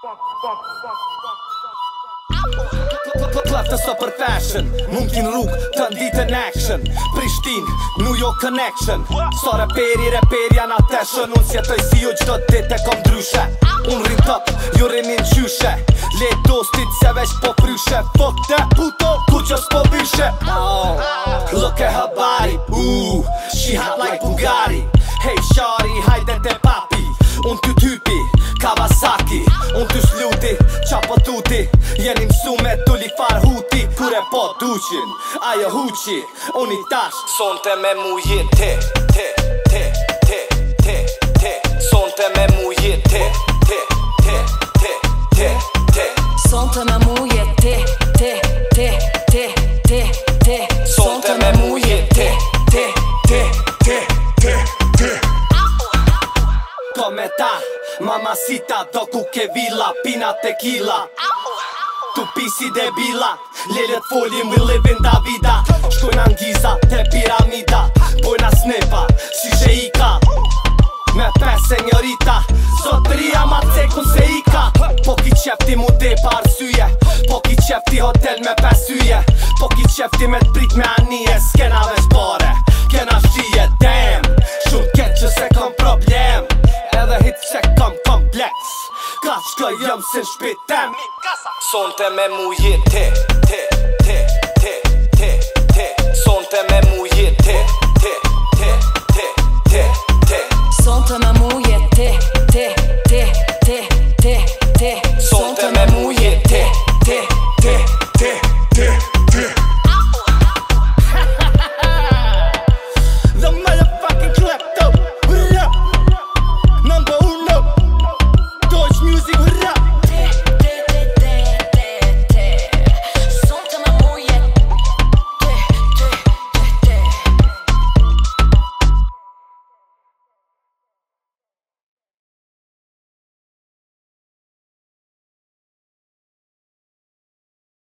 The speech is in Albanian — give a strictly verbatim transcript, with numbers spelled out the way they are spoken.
Klaftë së për fashion, mund t'in rrug të nditën action Prishtin, New York connection So reperi, reperi janë ateshën Unë s'jetoj si ju gjdo dit e kom dryshe Unë rrim top, ju rimin qyshe Le dostit se veç po pryshe Fuck that puto, ku që s'po byshe Oh, look at her body Ooh, she hot like Bugatti Hey shari, hajde te papi Unë ty typi, Kawasaki Unë ty sluti, qapo tuti Jeni msu me tulli farhuti Kure po duqin, ajo huqi Unë i tash Sonte me muje te, te, te, te, te, te Sonte me muje te, te, te, te, te, te Sonte me muje te, te, te, te, te, te Sonte me muje te, te, te, te, te, te Come ta, mamacita, doku ke villa, pina tequila Tu pisi debila, lelet folin, we live in da vida Shkojna n'giza, te piramida, bojna snepa, si sheika Me pes senjorita, zotëria ma cekun se ika Po ki qefti mu de pa arsyje, po ki qefti hotel me pesyje Po ki qefti me t'prit me anije, s'kena veç pare, kena shije, damn Shumë keq që se kom problem, edhe hit që kom kompleks Ka shkoj jëm se n'shpitem Sonte me muje te